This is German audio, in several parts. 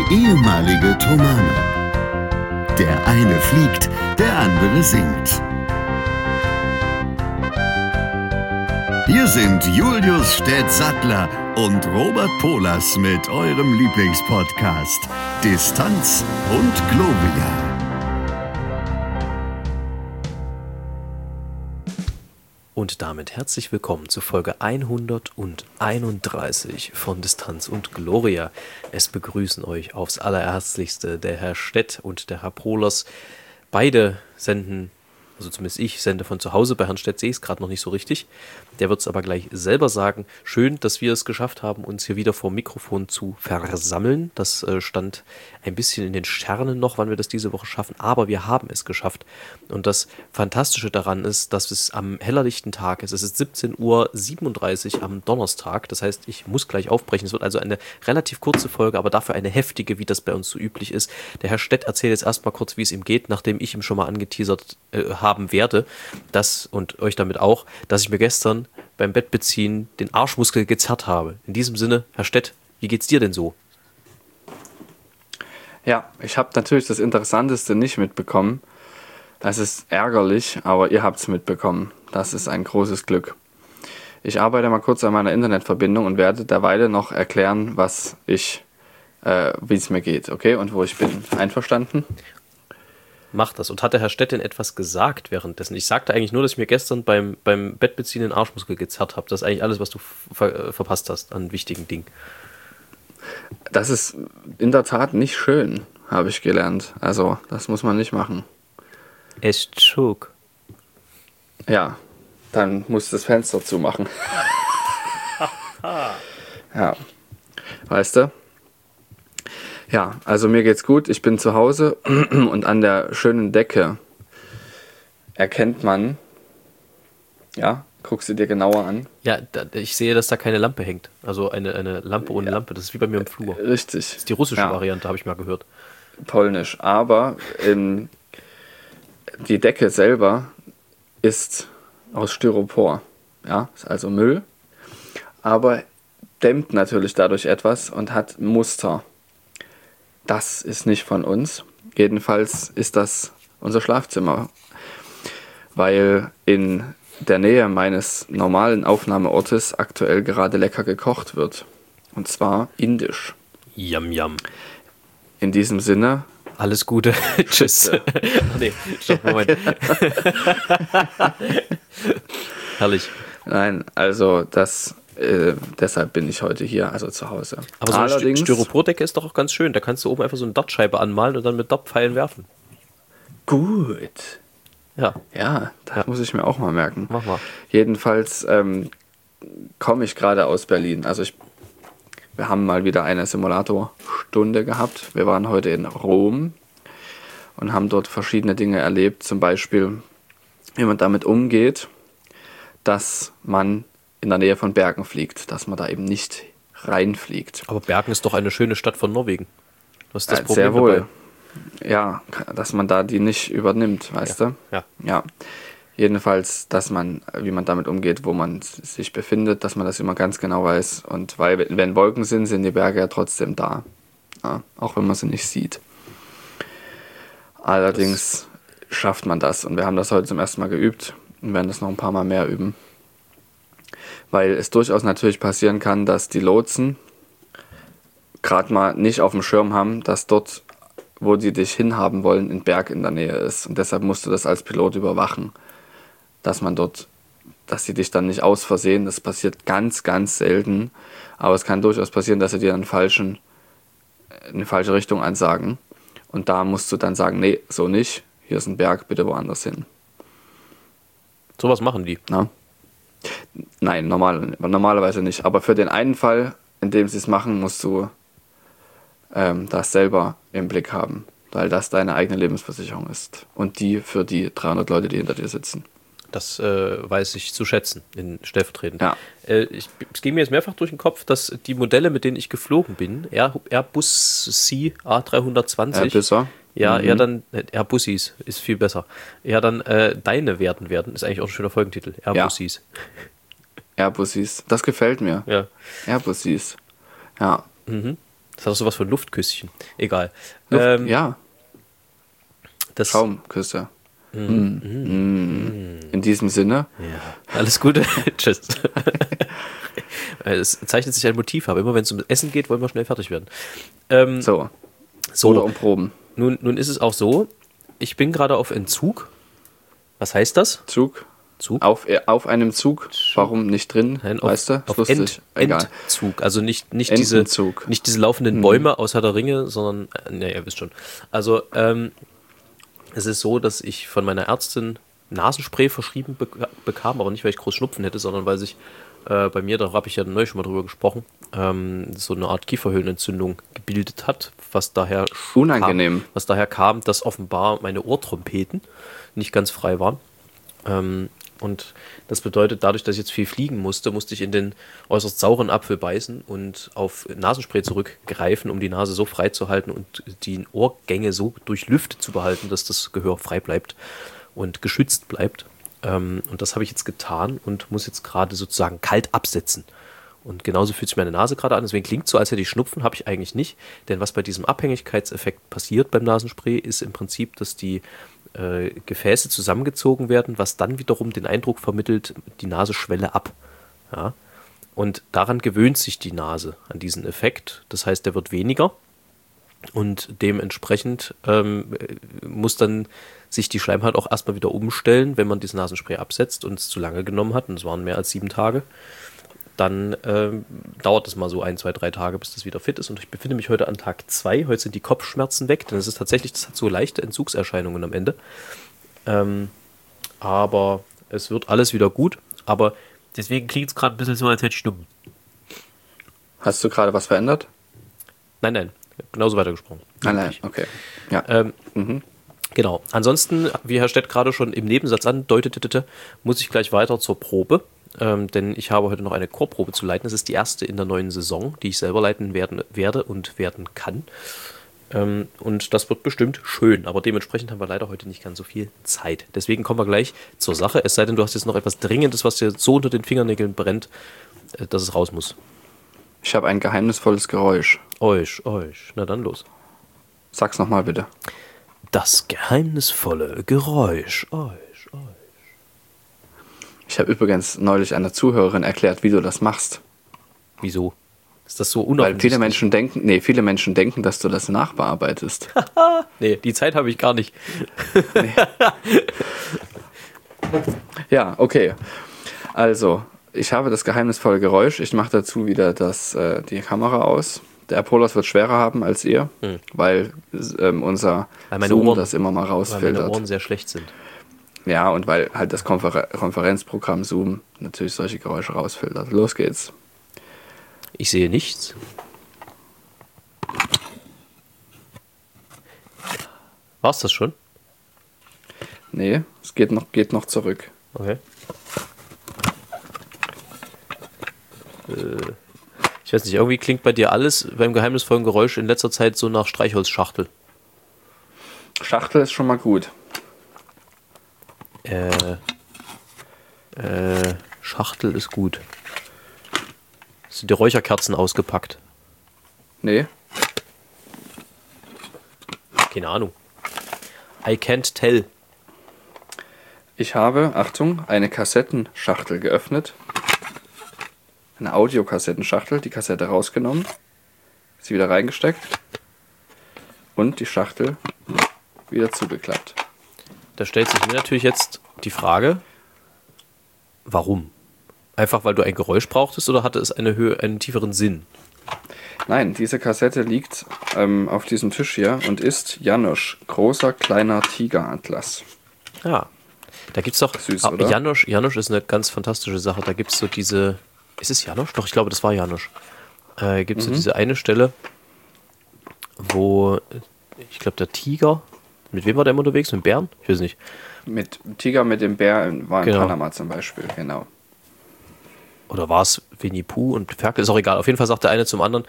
ehemalige Tomane. Der eine fliegt, der andere singt. Hier sind Julius Städtsattler und Robert Polas mit eurem Lieblingspodcast Distanz und Globia. Und damit herzlich willkommen zu Folge 131 von Distanz und Gloria. Es begrüßen euch aufs Allerherzlichste der Herr Stett und der Herr Polas. Beide senden, also zumindest ich sende von zu Hause. Bei Herrn Stett sehe ich es gerade noch nicht so richtig. Der wird es aber gleich selber sagen. Schön, dass wir es geschafft haben, uns hier wieder vor dem Mikrofon zu versammeln. Das stand ein bisschen in den Sternen noch, wann wir das diese Woche schaffen. Aber wir haben es geschafft. Und das Fantastische daran ist, dass es am hellerlichten Tag ist. Es ist 17:37 Uhr am Donnerstag. Das heißt, ich muss gleich aufbrechen. Es wird also eine relativ kurze Folge, aber dafür eine heftige, wie das bei uns so üblich ist. Der Herr Stett erzählt jetzt erstmal kurz, wie es ihm geht, nachdem ich ihm schon mal angeteasert haben werde, und euch damit auch, dass ich mir gestern beim Bettbeziehen den Arschmuskel gezerrt habe. In diesem Sinne, Herr Stett, wie geht's dir denn so? Ja, ich habe natürlich das Interessanteste nicht mitbekommen. Das ist ärgerlich, aber ihr habt es mitbekommen. Das ist ein großes Glück. Ich arbeite mal kurz an meiner Internetverbindung und werde derweil noch erklären, wie es mir geht, okay? Und wo ich bin. Einverstanden? Mach das. Und hat der Herr Stett denn etwas gesagt währenddessen? Ich sagte eigentlich nur, dass ich mir gestern beim Bettbeziehen den Arschmuskel gezerrt habe. Das ist eigentlich alles, was du verpasst hast an wichtigen Dingen. Das ist in der Tat nicht schön, habe ich gelernt. Also, das muss man nicht machen. Es schok. Ja, dann musst du das Fenster zumachen. Ja, weißt du? Ja, also mir geht's gut. Ich bin zu Hause und an der schönen Decke erkennt man, ja, guckst du dir genauer an. Ja, ich sehe, dass da keine Lampe hängt. Also eine Lampe ohne Lampe. Das ist wie bei mir im Flur. Richtig. Das ist die russische Variante, habe ich mal gehört. Polnisch. Aber die Decke selber ist aus Styropor. Ja, ist also Müll. Aber dämmt natürlich dadurch etwas und hat Muster. Das ist nicht von uns. Jedenfalls ist das unser Schlafzimmer, weil in der Nähe meines normalen Aufnahmeortes aktuell gerade lecker gekocht wird. Und zwar indisch. Yum, yum. In diesem Sinne. Alles Gute. Tschüss. Nee, stopp, Moment. Herrlich. Nein, also deshalb bin ich heute hier, also zu Hause. Aber so eine Styropordecke ist doch auch ganz schön. Da kannst du oben einfach so eine Dartscheibe anmalen und dann mit Dartpfeilen werfen. Gut. Ja. Ja, das muss ich mir auch mal merken. Mach mal. Jedenfalls komme ich gerade aus Berlin. Also wir haben mal wieder eine Simulatorstunde gehabt. Wir waren heute in Rom und haben dort verschiedene Dinge erlebt. Zum Beispiel, wie man damit umgeht, dass man in der Nähe von Bergen fliegt, dass man da eben nicht reinfliegt. Aber Bergen ist doch eine schöne Stadt von Norwegen. Was ist das Problem sehr wohl. Dabei? Ja, dass man da die nicht übernimmt, weißt du? Ja. Jedenfalls, wie man damit umgeht, wo man sich befindet, dass man das immer ganz genau weiß. Und weil, wenn Wolken sind die Berge ja trotzdem da. Ja, auch wenn man sie nicht sieht. Allerdings schafft man das. Und wir haben das heute zum ersten Mal geübt und werden das noch ein paar Mal mehr üben. Weil es durchaus natürlich passieren kann, dass die Lotsen gerade mal nicht auf dem Schirm haben, dass dort, wo die dich hinhaben wollen, ein Berg in der Nähe ist. Und deshalb musst du das als Pilot überwachen, dass sie dich dann nicht aus Versehen, das passiert ganz, ganz selten, aber es kann durchaus passieren, dass sie dir eine falsche Richtung ansagen. Und da musst du dann sagen, nee, so nicht, hier ist ein Berg, bitte woanders hin. Sowas machen die. Na? Nein, normalerweise nicht. Aber für den einen Fall, in dem sie es machen, musst du das selber im Blick haben, weil das deine eigene Lebensversicherung ist. Und die für die 300 Leute, die hinter dir sitzen. Das weiß ich zu schätzen, stellvertretend. Ja. Es ging mir jetzt mehrfach durch den Kopf, dass die Modelle, mit denen ich geflogen bin, Airbus C A320, Airbuser. Ja, eher dann, Airbussis ist viel besser. Eher dann deine werden, ist eigentlich auch ein schöner Folgentitel. Airbussis. Ja. Airbussis, das gefällt mir. Ja. Airbussis. Ja. Mhm. Das hat auch sowas von Luftküsschen. Egal. Ja, Das, Schaumküsse. In diesem Sinne. Ja, alles Gute. Tschüss. Es zeichnet sich ein Motiv ab. Immer wenn es um Essen geht, wollen wir schnell fertig werden. So. So, Oder um Proben. nun ist es auch so, ich bin gerade auf Entzug. Was heißt das? Zug. Zug? Auf einem Zug. Warum nicht drin? Nein, weißt du? auf Lustig. Egal. Entzug. Also nicht diese laufenden Bäume aus Herr der Ringe, sondern, ihr wisst schon. Also, es ist so, dass ich von meiner Ärztin Nasenspray verschrieben bekam, aber nicht, weil ich groß Schnupfen hätte, sondern weil sich bei mir, da habe ich ja neulich schon mal drüber gesprochen, so eine Art Kieferhöhlenentzündung gebildet hat, was daher Unangenehm. kam, dass offenbar meine Ohrtrompeten nicht ganz frei waren. Und das bedeutet, dadurch, dass ich jetzt viel fliegen musste ich in den äußerst sauren Apfel beißen und auf Nasenspray zurückgreifen, um die Nase so frei zu halten und die Ohrgänge so durchlüftet zu behalten, dass das Gehör frei bleibt und geschützt bleibt. Und das habe ich jetzt getan und muss jetzt gerade sozusagen kalt absetzen. Und genauso fühlt sich meine Nase gerade an. Deswegen klingt es so, als hätte ich Schnupfen, habe ich eigentlich nicht. Denn was bei diesem Abhängigkeitseffekt passiert beim Nasenspray, ist im Prinzip, dass die Gefäße zusammengezogen werden, was dann wiederum den Eindruck vermittelt, die Nase schwelle ab. Ja? Und daran gewöhnt sich die Nase, an diesen Effekt. Das heißt, der wird weniger und dementsprechend muss dann sich die Schleimhaut auch erstmal wieder umstellen, wenn man dieses Nasenspray absetzt und es zu lange genommen hat, und es waren mehr als 7 Tage, dann dauert es mal so 1, 2, 3 Tage, bis das wieder fit ist. Und ich befinde mich heute an Tag 2. Heute sind die Kopfschmerzen weg, denn es ist tatsächlich, das hat so leichte Entzugserscheinungen am Ende. Aber es wird alles wieder gut. Aber deswegen klingt es gerade ein bisschen so, als hätte ich Schnupfen. Hast du gerade was verändert? Nein, genauso weitergesprochen. Nein, okay. Ja. Genau. Ansonsten, wie Herr Stett gerade schon im Nebensatz andeutete, muss ich gleich weiter zur Probe. Denn ich habe heute noch eine Chorprobe zu leiten. Das ist die erste in der neuen Saison, die ich selber leiten werde und werden kann. Und das wird bestimmt schön, aber dementsprechend haben wir leider heute nicht ganz so viel Zeit. Deswegen kommen wir gleich zur Sache, es sei denn, du hast jetzt noch etwas Dringendes, was dir so unter den Fingernägeln brennt, dass es raus muss. Ich habe ein geheimnisvolles Geräusch. Euch. Na dann los. Sag's nochmal bitte. Das geheimnisvolle Geräusch. Euch. Ich habe übrigens neulich einer Zuhörerin erklärt, wie du das machst. Wieso? Ist das so Weil unoffensichtlich? viele Menschen denken, dass du das nachbearbeitest. Nee, die Zeit habe ich gar nicht. Ja, okay. Also, ich habe das geheimnisvolle Geräusch. Ich mache dazu wieder die Kamera aus. Der Apolos wird schwerer haben als ihr, weil unser Weil Zoom das immer mal Weil rausfiltert. meine Ohren sehr schlecht sind. Ja, und weil halt das Konferenzprogramm Zoom natürlich solche Geräusche rausfiltert. Los geht's. Ich sehe nichts. War's das schon? Nee, es geht noch zurück. Okay. Ich weiß nicht, irgendwie klingt bei dir alles beim geheimnisvollen Geräusch in letzter Zeit so nach Streichholzschachtel. Schachtel ist schon mal gut. Schachtel ist gut. Sind die Räucherkerzen ausgepackt? Nee. Keine Ahnung. I can't tell. Ich habe, Achtung, eine Kassettenschachtel geöffnet. Eine Audiokassettenschachtel, die Kassette rausgenommen, sie wieder reingesteckt und die Schachtel wieder zugeklappt. Da stellt sich mir natürlich jetzt die Frage, warum? Einfach weil du ein Geräusch brauchtest oder hatte es einen tieferen Sinn? Nein, diese Kassette liegt auf diesem Tisch hier und ist Janosch, großer, kleiner Tigeratlas. Ja, da gibt es doch, Süß, oder? Janosch ist eine ganz fantastische Sache, da gibt es so diese, ist es Janosch? Doch, ich glaube, das war Janosch. Gibt es so diese eine Stelle, wo, ich glaube, der Tiger, mit wem war der immer unterwegs? Mit dem Bären? Ich weiß nicht. Mit Tiger mit dem Bär war in Genau. Panama zum Beispiel, genau. Oder war es Winnie Pooh und Ferkel? Ist auch egal. Auf jeden Fall sagt der eine zum anderen,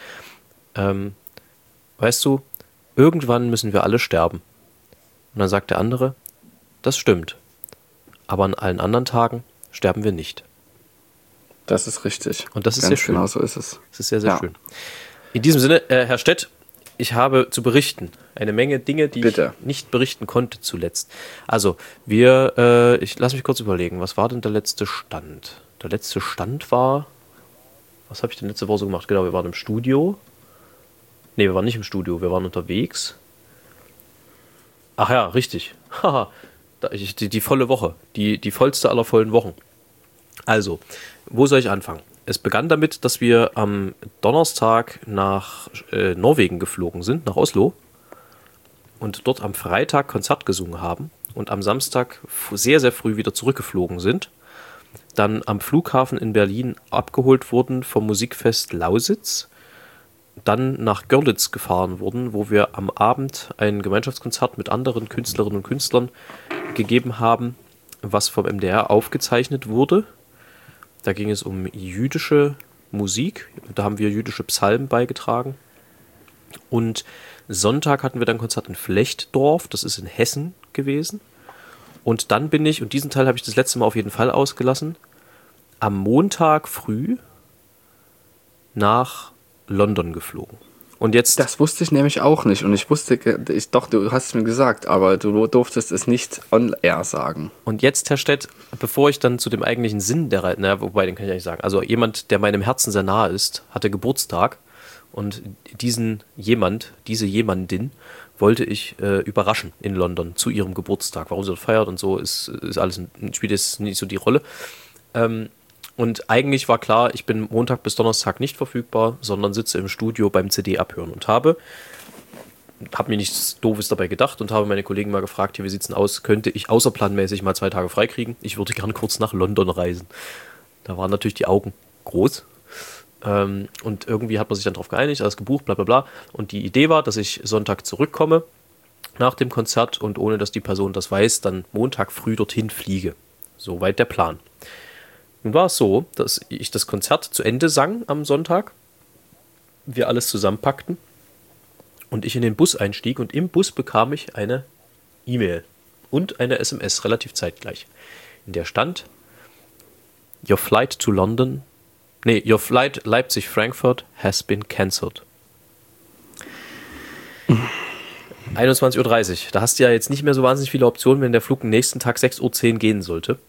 weißt du, irgendwann müssen wir alle sterben. Und dann sagt der andere, das stimmt. Aber an allen anderen Tagen sterben wir nicht. Das ist richtig. Und das ist Ganz sehr schön. genau so ist es. Das ist sehr, sehr Ja. schön. In diesem Sinne, Herr Stett, ich habe zu berichten. Eine Menge Dinge, die Bitte. ich nicht berichten konnte zuletzt. Also, ich lasse mich kurz überlegen, was war denn der letzte Stand? Der letzte Stand war, was habe ich denn letzte Woche so gemacht? Genau, wir waren im Studio. Ne, wir waren nicht im Studio, wir waren unterwegs. Ach ja, richtig. Haha, die volle Woche, die vollste aller vollen Wochen. Also, wo soll ich anfangen? Es begann damit, dass wir am Donnerstag nach Norwegen geflogen sind, nach Oslo. Und dort am Freitag Konzert gesungen haben. Und am Samstag sehr, sehr früh wieder zurückgeflogen sind. Dann am Flughafen in Berlin abgeholt wurden vom Musikfest Lausitz. Dann nach Görlitz gefahren wurden, wo wir am Abend ein Gemeinschaftskonzert mit anderen Künstlerinnen und Künstlern gegeben haben, was vom MDR aufgezeichnet wurde. Da ging es um jüdische Musik. Da haben wir jüdische Psalmen beigetragen. Und Sonntag hatten wir dann ein Konzert in Flechtdorf. Das ist in Hessen gewesen. Und dann bin ich, und diesen Teil habe ich das letzte Mal auf jeden Fall ausgelassen, am Montag früh nach London geflogen. Und jetzt. Das wusste ich nämlich auch nicht. Und ich wusste, doch, du hast es mir gesagt, aber du durftest es nicht on air sagen. Und jetzt, Herr Stett, bevor ich dann zu dem eigentlichen Sinn der Reise, wobei, den kann ich ja nicht sagen. Also jemand, der meinem Herzen sehr nahe ist, hatte Geburtstag. Und diese jemandin wollte ich überraschen in London zu ihrem Geburtstag. Warum sie dort feiert und so, ist alles, spielt jetzt nicht so die Rolle. Und eigentlich war klar, ich bin Montag bis Donnerstag nicht verfügbar, sondern sitze im Studio beim CD abhören und habe mir nichts Doofes dabei gedacht und habe meine Kollegen mal gefragt, hier, wie sieht's denn aus, könnte ich außerplanmäßig mal 2 Tage freikriegen? Ich würde gern kurz nach London reisen. Da waren natürlich die Augen groß. Und irgendwie hat man sich dann darauf geeinigt, alles gebucht, bla bla bla. Und die Idee war, dass ich Sonntag zurückkomme nach dem Konzert und ohne dass die Person das weiß, dann Montag früh dorthin fliege. Soweit der Plan. Nun war es so, dass ich das Konzert zu Ende sang am Sonntag, wir alles zusammenpackten und ich in den Bus einstieg und im Bus bekam ich eine E-Mail und eine SMS relativ zeitgleich, in der stand: Your flight Leipzig-Frankfurt has been cancelled. 21:30 Uhr. Da hast du ja jetzt nicht mehr so wahnsinnig viele Optionen, wenn der Flug am nächsten Tag 6:10 Uhr gehen sollte.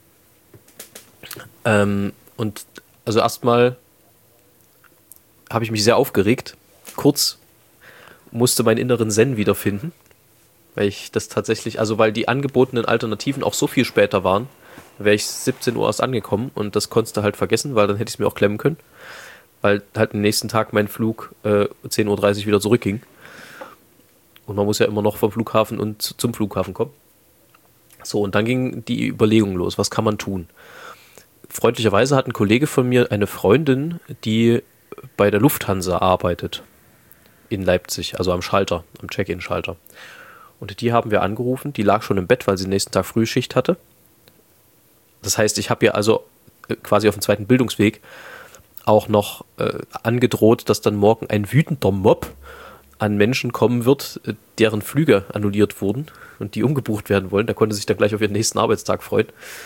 Und also erstmal habe ich mich sehr aufgeregt. Kurz musste meinen inneren Zen wiederfinden, weil ich das tatsächlich, also weil die angebotenen Alternativen auch so viel später waren, wäre ich 17 Uhr erst angekommen und das konntest du halt vergessen, weil dann hätte ich es mir auch klemmen können, weil halt am nächsten Tag mein Flug 10:30 Uhr wieder zurückging. Und man muss ja immer noch vom Flughafen und zum Flughafen kommen. So, und dann ging die Überlegung los, was kann man tun? Freundlicherweise hat ein Kollege von mir eine Freundin, die bei der Lufthansa arbeitet in Leipzig, also am Schalter, am Check-in-Schalter. Und die haben wir angerufen, die lag schon im Bett, weil sie den nächsten Tag Frühschicht hatte. Das heißt, ich habe ihr also quasi auf dem zweiten Bildungsweg auch noch angedroht, dass dann morgen ein wütender Mob an Menschen kommen wird, deren Flüge annulliert wurden und die umgebucht werden wollen. Da konnte sich dann gleich auf ihren nächsten Arbeitstag freuen.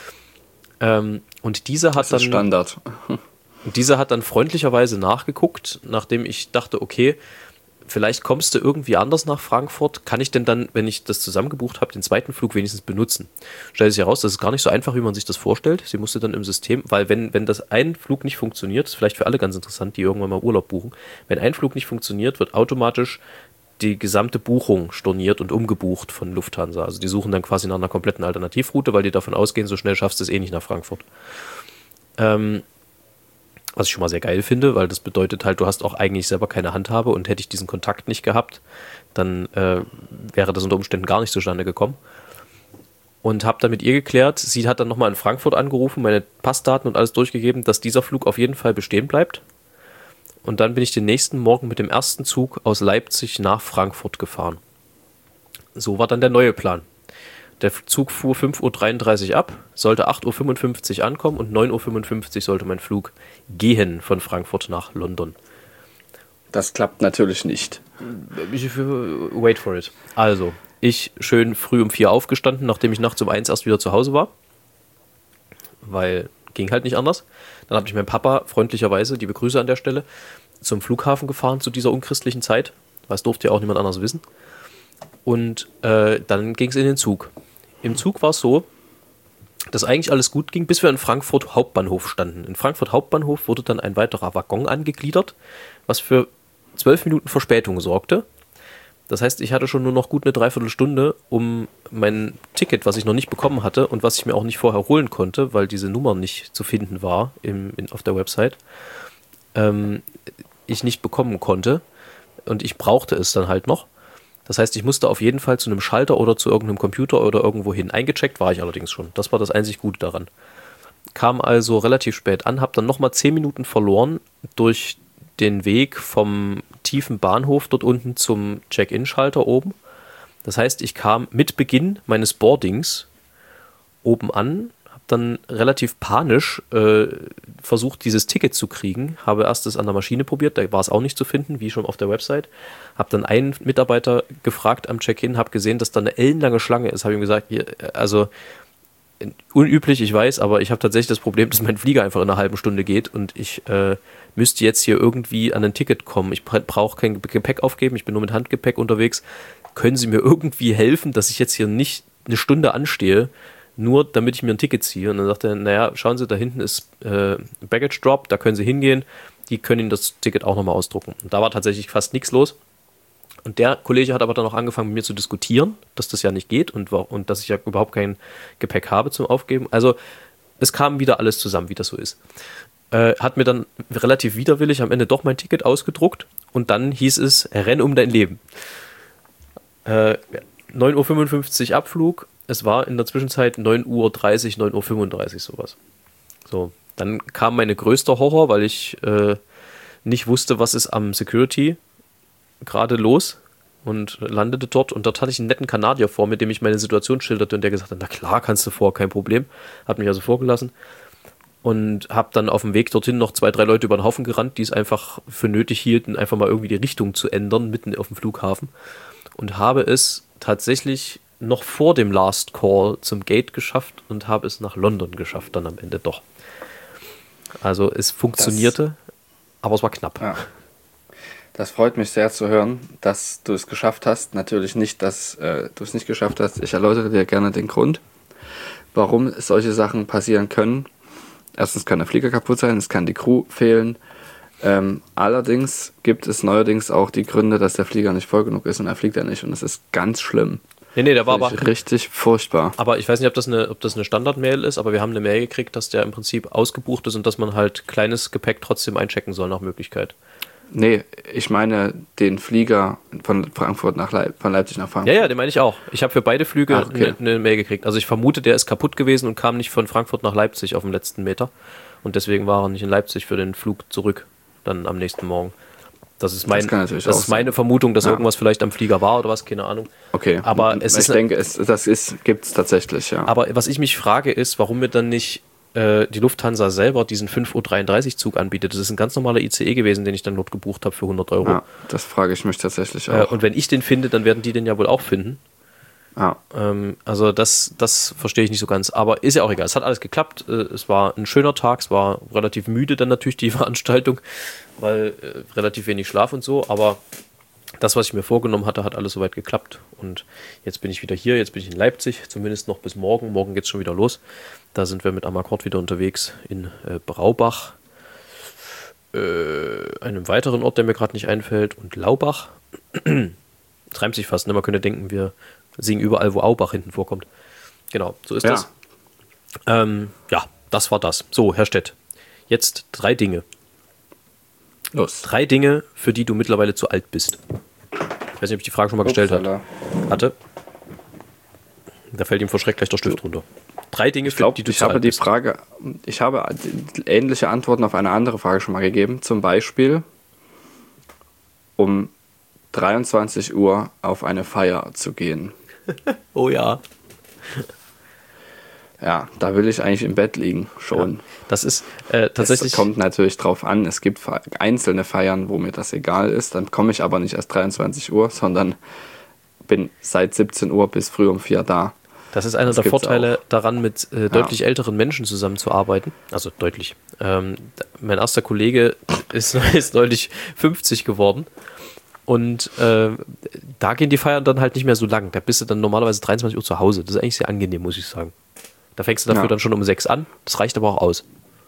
Und diese hat das ist Standard. Diese hat dann freundlicherweise nachgeguckt, nachdem ich dachte, okay, vielleicht kommst du irgendwie anders nach Frankfurt. Kann ich denn dann, wenn ich das zusammengebucht habe, den zweiten Flug wenigstens benutzen? Stellt sich heraus, das ist gar nicht so einfach, wie man sich das vorstellt. Sie musste dann im System, weil wenn das ein Flug nicht funktioniert, ist vielleicht für alle ganz interessant, die irgendwann mal Urlaub buchen, wenn ein Flug nicht funktioniert, wird automatisch die gesamte Buchung storniert und umgebucht von Lufthansa. Also die suchen dann quasi nach einer kompletten Alternativroute, weil die davon ausgehen, so schnell schaffst du es eh nicht nach Frankfurt. Was ich schon mal sehr geil finde, weil das bedeutet halt, du hast auch eigentlich selber keine Handhabe und hätte ich diesen Kontakt nicht gehabt, dann wäre das unter Umständen gar nicht zustande gekommen. Und habe dann mit ihr geklärt, sie hat dann nochmal in Frankfurt angerufen, meine Passdaten und alles durchgegeben, dass dieser Flug auf jeden Fall bestehen bleibt. Und dann bin ich den nächsten Morgen mit dem ersten Zug aus Leipzig nach Frankfurt gefahren. So war dann der neue Plan. Der Zug fuhr 5:33 Uhr ab, sollte 8:55 Uhr ankommen und 9:55 Uhr sollte mein Flug gehen von Frankfurt nach London. Das klappt natürlich nicht. Wait for it. Also, ich schön früh um 4 aufgestanden, nachdem ich nachts um 1 erst wieder zu Hause war. Weil ging halt nicht anders. Dann habe ich meinem Papa freundlicherweise, liebe Grüße an der Stelle, zum Flughafen gefahren zu dieser unchristlichen Zeit. Das durfte ja auch niemand anders wissen. Und dann ging es in den Zug. Im Zug war es so, dass eigentlich alles gut ging, bis wir in Frankfurt Hauptbahnhof standen. In Frankfurt Hauptbahnhof wurde dann ein weiterer Waggon angegliedert, was für 12 Minuten Verspätung sorgte. Das heißt, ich hatte schon nur noch gut eine Dreiviertelstunde, um mein Ticket, was ich noch nicht bekommen hatte und was ich mir auch nicht vorher holen konnte, weil diese Nummer nicht zu finden war auf der Website, ich nicht bekommen konnte. Und ich brauchte es dann halt noch. Das heißt, ich musste auf jeden Fall zu einem Schalter oder zu irgendeinem Computer oder irgendwo hin. Eingecheckt war ich allerdings schon. Das war das einzig Gute daran. Kam also relativ spät an, habe dann nochmal 10 Minuten verloren durch den Weg vom tiefen Bahnhof dort unten zum Check-in-Schalter oben. Das heißt, ich kam mit Beginn meines Boardings oben an, habe dann relativ panisch versucht, dieses Ticket zu kriegen. Habe erst es an der Maschine probiert, da war es auch nicht zu finden, wie schon auf der Website. Habe dann einen Mitarbeiter gefragt am Check-in, habe gesehen, dass da eine ellenlange Schlange ist. Habe ihm gesagt, hier, also unüblich, ich weiß, aber ich habe tatsächlich das Problem, dass mein Flieger einfach in einer halben Stunde geht und ich müsste jetzt hier irgendwie an ein Ticket kommen. Ich brauche kein Gepäck aufgeben, ich bin nur mit Handgepäck unterwegs. Können Sie mir irgendwie helfen, dass ich jetzt hier nicht eine Stunde anstehe, nur damit ich mir ein Ticket ziehe? Und dann sagte er, naja, schauen Sie, da hinten ist Baggage Drop, da können Sie hingehen, die können Ihnen das Ticket auch nochmal ausdrucken. Und da war tatsächlich fast nichts los. Und der Kollege hat aber dann auch angefangen, mit mir zu diskutieren, dass das ja nicht geht und dass ich ja überhaupt kein Gepäck habe zum Aufgeben. Also es kam wieder alles zusammen, wie das so ist. Hat mir dann relativ widerwillig am Ende doch mein Ticket ausgedruckt und dann hieß es, renn um dein Leben. 9:55 Uhr Abflug, es war in der Zwischenzeit 9:30 Uhr, 9:35 Uhr sowas. So, dann kam mein größter Horror, weil ich nicht wusste, was ist am Security gerade los und landete dort und dort hatte ich einen netten Kanadier vor, mit dem ich meine Situation schilderte und der gesagt hat, na klar, kannst du vor, kein Problem. Hat mich also vorgelassen und habe dann auf dem Weg dorthin noch 2, 3 Leute über den Haufen gerannt, die es einfach für nötig hielten, einfach mal irgendwie die Richtung zu ändern, mitten auf dem Flughafen und habe es tatsächlich noch vor dem Last Call zum Gate geschafft und habe es nach London geschafft dann am Ende doch. Also es funktionierte, aber es war knapp. Ja. Das freut mich sehr zu hören, dass du es geschafft hast. Natürlich nicht, dass du es nicht geschafft hast. Ich erläutere dir gerne den Grund, warum solche Sachen passieren können. Erstens kann der Flieger kaputt sein, es kann die Crew fehlen. Allerdings gibt es neuerdings auch die Gründe, dass der Flieger nicht voll genug ist und er fliegt ja nicht. Und das ist ganz schlimm. Nee, der war aber richtig furchtbar. Aber ich weiß nicht, ob das eine Standard-Mail ist, aber wir haben eine Mail gekriegt, dass der im Prinzip ausgebucht ist und dass man halt kleines Gepäck trotzdem einchecken soll nach Möglichkeit. Nee, ich meine den Flieger von Leipzig nach Frankfurt. Ja, den meine ich auch. Ich habe für beide Flüge eine Mail gekriegt. Also ich vermute, der ist kaputt gewesen und kam nicht von Frankfurt nach Leipzig auf dem letzten Meter. Und deswegen war er nicht in Leipzig für den Flug zurück, dann am nächsten Morgen. Das ist meine Vermutung, dass irgendwas vielleicht am Flieger war oder was, keine Ahnung. Okay, aber ich denke, gibt es tatsächlich, ja. Aber was ich mich frage ist, warum wir dann nicht die Lufthansa selber diesen 5:33 Uhr Zug anbietet. Das ist ein ganz normaler ICE gewesen, den ich dann dort gebucht habe für 100 Euro. Ja, das frage ich mich tatsächlich auch. Und wenn ich den finde, dann werden die den ja wohl auch finden. Ja. Also das verstehe ich nicht so ganz. Aber ist ja auch egal. Es hat alles geklappt. Es war ein schöner Tag. Es war relativ müde dann natürlich die Veranstaltung, weil relativ wenig Schlaf und so. Aber das, was ich mir vorgenommen hatte, hat alles soweit geklappt. Und jetzt bin ich wieder hier. Jetzt bin ich in Leipzig. Zumindest noch bis morgen. Morgen geht es schon wieder los. Da sind wir mit Amakord wieder unterwegs in Braubach, einem weiteren Ort, der mir gerade nicht einfällt, und Laubach. Das reimt sich fast, ne? Man könnte denken, wir singen überall, wo Aubach hinten vorkommt. Genau, so ist das. Ja, das war das. So, Herr Stett, jetzt 3 Dinge. Los. 3 Dinge, für die du mittlerweile zu alt bist. Ich weiß nicht, ob ich die Frage schon mal gestellt hatte. Da fällt ihm vor Schreck gleich der Stift runter. 3 Dinge, für die du zu alt bist. Ich habe ähnliche Antworten auf eine andere Frage schon mal gegeben. Zum Beispiel um 23 Uhr auf eine Feier zu gehen. Oh ja. Ja, da will ich eigentlich im Bett liegen schon. Ja, das ist tatsächlich... Es kommt natürlich drauf an, es gibt einzelne Feiern, wo mir das egal ist. Dann komme ich aber nicht erst 23 Uhr, sondern bin seit 17 Uhr bis früh um 4 da. Das ist einer Das der gibt's Vorteile auch. daran, mit deutlich älteren Menschen zusammenzuarbeiten. Also deutlich. Mein erster Kollege ist neulich 50 geworden. Und da gehen die Feiern dann halt nicht mehr so lang. Da bist du dann normalerweise 23 Uhr zu Hause. Das ist eigentlich sehr angenehm, muss ich sagen. Da fängst du dafür dann schon um 6 an. Das reicht aber auch aus.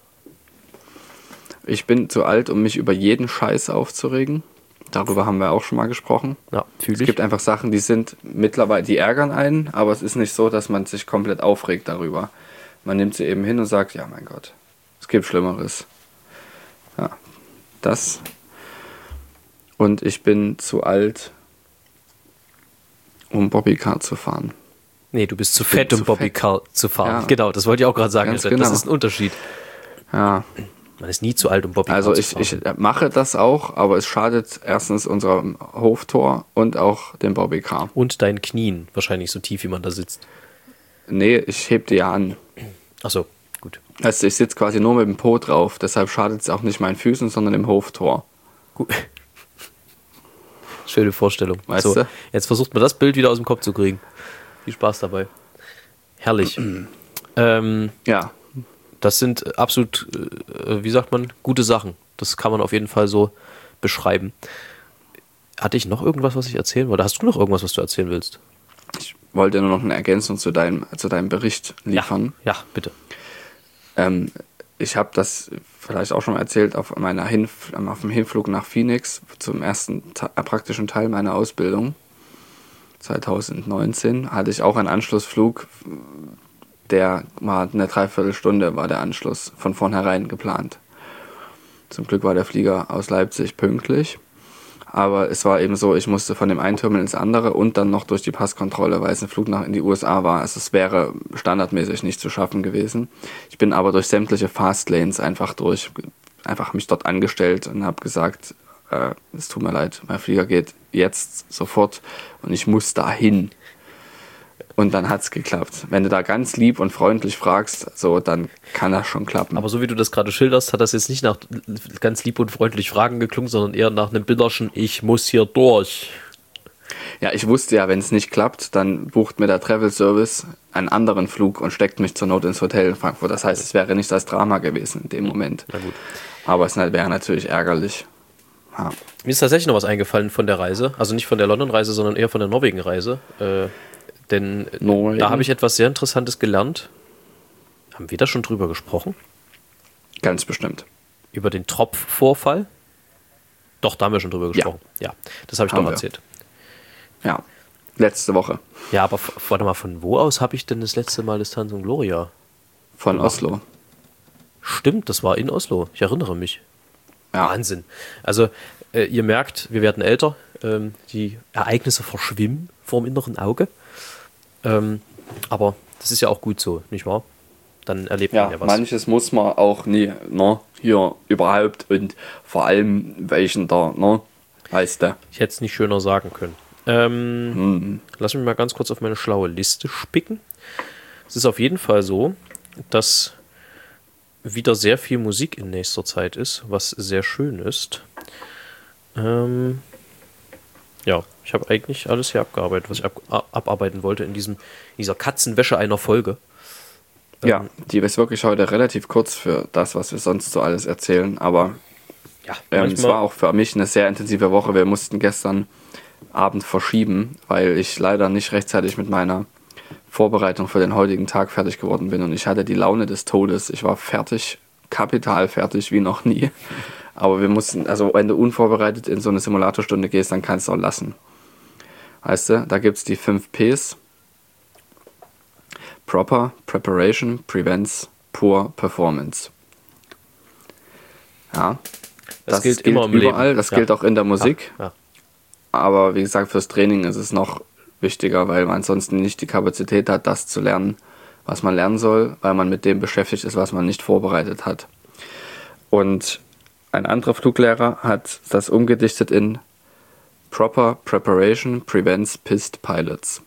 Ich bin zu alt, um mich über jeden Scheiß aufzuregen. Darüber haben wir auch schon mal gesprochen. Ja, fühle Es ich. gibt einfach Sachen, die sind mittlerweile, die ärgern einen, aber es ist nicht so, dass man sich komplett aufregt darüber. Man nimmt sie eben hin und sagt, ja mein Gott, es gibt Schlimmeres. Ja, das. Und ich bin zu alt, um Bobbycar zu fahren. Nee, du bist zu bin fett, um zu Bobbycar zu fahren. Ja. Genau, das wollte ich auch gerade sagen. Ganz Das genau. ist ein Unterschied. Ja, Man ist nie zu alt, um Bobbycar also zu ich fahren. mache das auch, aber es schadet erstens unserem Hoftor und auch dem Bobbycar. Und deinen Knien, wahrscheinlich so tief, wie man da sitzt. Nee, ich heb die ja an. Achso, gut. Also ich sitze quasi nur mit dem Po drauf, deshalb schadet es auch nicht meinen Füßen, sondern dem Hoftor. Gut. Schöne Vorstellung. Weißt du? Jetzt versucht man das Bild wieder aus dem Kopf zu kriegen. Viel Spaß dabei. Herrlich. Ja, Das sind absolut, wie sagt man, gute Sachen. Das kann man auf jeden Fall so beschreiben. Hatte ich noch irgendwas, was ich erzählen wollte? Hast du noch irgendwas, was du erzählen willst? ich wollte nur noch eine Ergänzung zu deinem Bericht liefern. Ja, bitte. Ich habe das vielleicht auch schon mal erzählt auf dem Hinflug nach Phoenix zum ersten praktischen Teil meiner Ausbildung. 2019 hatte ich auch einen Anschlussflug, der war eine Dreiviertelstunde, war der Anschluss von vornherein geplant. Zum Glück war der Flieger aus Leipzig pünktlich, aber es war eben so, ich musste von dem einen Terminal ins andere und dann noch durch die Passkontrolle, weil es ein Flug in die USA war. Also es wäre standardmäßig nicht zu schaffen gewesen. Ich bin aber durch sämtliche Fastlanes einfach mich dort angestellt und habe gesagt, es tut mir leid, mein Flieger geht jetzt sofort und ich muss dahin. Und dann hat's geklappt. Wenn du da ganz lieb und freundlich fragst, so, dann kann das schon klappen. Aber so wie du das gerade schilderst, hat das jetzt nicht nach ganz lieb und freundlich Fragen geklungen, sondern eher nach einem bitterschen, ich muss hier durch. Ja, ich wusste ja, wenn es nicht klappt, dann bucht mir der Travel Service einen anderen Flug und steckt mich zur Not ins Hotel in Frankfurt. Das heißt, es wäre nicht das Drama gewesen in dem Moment. Na gut. Aber es wäre natürlich ärgerlich. Ja. Mir ist tatsächlich noch was eingefallen von der Reise. Also nicht von der London-Reise, sondern eher von der Norwegen-Reise. Denn Norwegen? da habe ich etwas sehr Interessantes gelernt. Haben wir da schon drüber gesprochen? Ganz bestimmt. Über den Tropfvorfall? Doch, da haben wir schon drüber gesprochen. Ja, das habe ich Haben doch wir. erzählt. Ja, letzte Woche Ja, aber warte mal, von wo aus habe ich denn das letzte Mal Distanz und Gloria? von Oslo. Stimmt, das war in Oslo. Ich erinnere mich. Ja. Wahnsinn. Also, ihr merkt, wir werden älter. Die Ereignisse verschwimmen vor dem inneren Auge. Aber das ist ja auch gut so, nicht wahr? Dann erlebt man Ja, ja was. manches muss man auch nie, ne, hier überhaupt und vor allem welchen da, ne, weißt du. Ich hätte es nicht schöner sagen können. Lass mich mal ganz kurz auf meine schlaue Liste spicken. Es ist auf jeden Fall so, dass wieder sehr viel Musik in nächster Zeit ist, was sehr schön ist. Ja, ich habe eigentlich alles hier abgearbeitet, was ich abarbeiten wollte in dieser Katzenwäsche einer Folge. Ja, die ist wirklich heute relativ kurz für das, was wir sonst so alles erzählen, aber Ja, es war auch für mich eine sehr intensive Woche. Wir mussten gestern Abend verschieben, weil ich leider nicht rechtzeitig mit meiner Vorbereitung für den heutigen Tag fertig geworden bin und ich hatte die Laune des Todes. Ich war fertig, kapital fertig wie noch nie. Aber wir mussten, also wenn du unvorbereitet in so eine Simulatorstunde gehst, dann kannst du auch lassen. Weißt du, da gibt es die 5 Ps. Proper Preparation prevents poor performance. Ja, Das gilt immer im überall, Leben. das Ja. gilt auch in der Musik. Ja. Aber wie gesagt, fürs Training ist es noch wichtiger, weil man ansonsten nicht die Kapazität hat, das zu lernen, was man lernen soll, weil man mit dem beschäftigt ist, was man nicht vorbereitet hat. Und ein anderer Fluglehrer hat das umgedichtet in Proper Preparation prevents pissed pilots.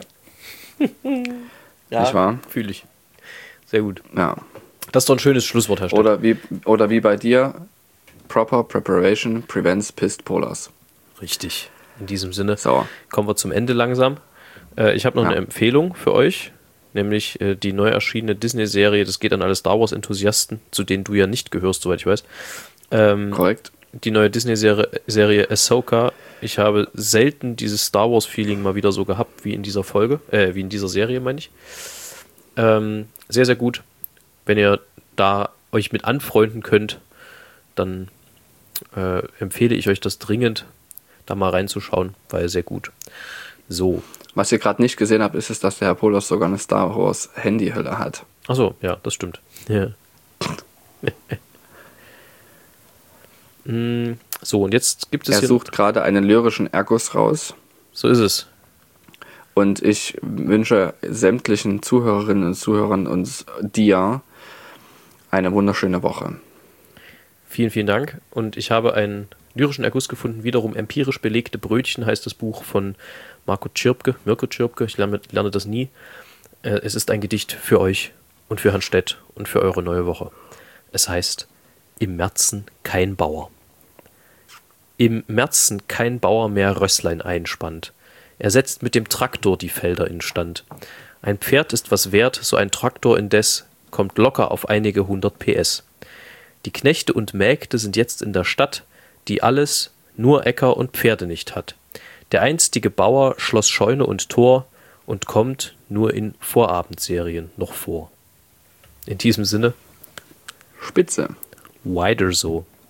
Nicht wahr? Fühle ich. Sehr gut. Ja. Das ist doch ein schönes Schlusswort, Herr Stepp. Oder wie bei dir, Proper Preparation prevents pissed polars. Richtig. In diesem Sinne So. kommen wir zum Ende langsam. Ich habe noch Ja. eine Empfehlung für euch. nämlich die neu erschienene Disney-Serie. Das geht an alle Star Wars-Enthusiasten, zu denen du ja nicht gehörst, soweit ich weiß. Korrekt. Die neue Disney-Serie Ahsoka. Ich habe selten dieses Star Wars-Feeling mal wieder so gehabt wie in dieser wie in dieser Serie, meine ich. Sehr, sehr gut. Wenn ihr da euch mit anfreunden könnt, dann empfehle ich euch das dringend, da mal reinzuschauen, weil sehr gut. So. Was ihr gerade nicht gesehen habt, ist es, dass der Herr Polos sogar eine Star Wars Handyhülle hat. Achso, ja, das stimmt. Ja. So, und jetzt gibt es Er sucht gerade einen lyrischen Erguss raus. So ist es. Und ich wünsche sämtlichen Zuhörerinnen und Zuhörern und dir eine wunderschöne Woche. Vielen, vielen Dank. Und ich habe einen lyrischen Erguss gefunden. Wiederum empirisch belegte Brötchen heißt das Buch von Mirko Tschirpke. Ich lerne das nie. Es ist ein Gedicht für euch und für Herrn Stett und für eure neue Woche. Es heißt: Im Märzen kein Bauer. Im Märzen kein Bauer mehr Rösslein einspannt. Er setzt mit dem Traktor die Felder instand. Ein Pferd ist was wert, so ein Traktor indes kommt locker auf einige 100 PS. Die Knechte und Mägde sind jetzt in der Stadt, die alles, nur Äcker und Pferde nicht hat. Der einstige Bauer schloss Scheune und Tor und kommt nur in Vorabendserien noch vor. In diesem Sinne, Spitze. weiter so.